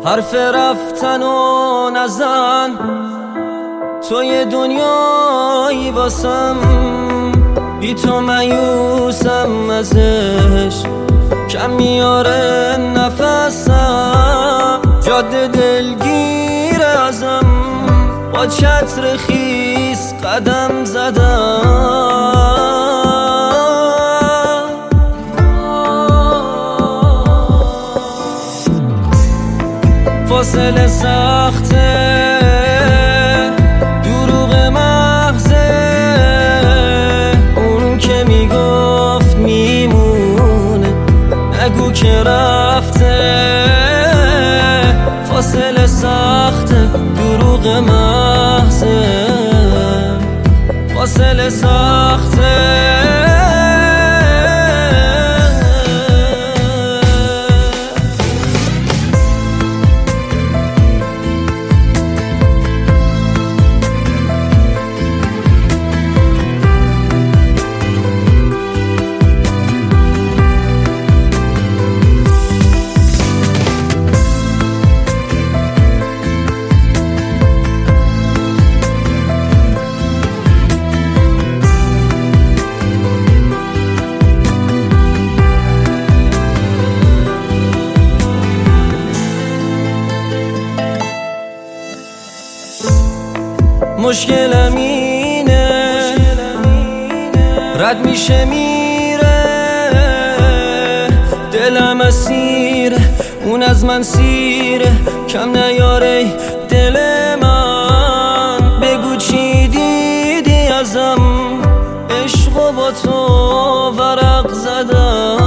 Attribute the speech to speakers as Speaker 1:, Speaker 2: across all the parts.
Speaker 1: حرف رفتن و نزن، توی دنیایی واسم، بی تو مایوسم ازش، کم میاره نفسم، جاده دلگیر ازم، با چتر خیس قدم زدم. فاصله سخته، دروغ محضه، اون که میگفت میمونه نگو که رفته. فاصله سخته، دروغ محضه، فاصله سخته. مشکلم اینه، رد میشه میره، دلم اسیره، اون از من سیره، کم نیاره دل من. بگو چی دیدی ازم، عشقو با تو ورق زدم.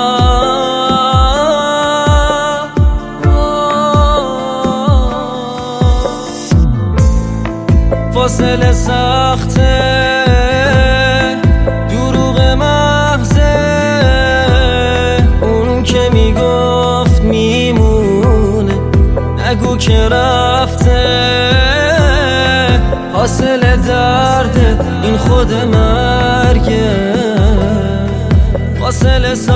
Speaker 1: فاصله سخته، دروغ محضه، اون که میگفت میمونه نگو که رفته. حاصل درد این خود مرگه، فاصله سخته.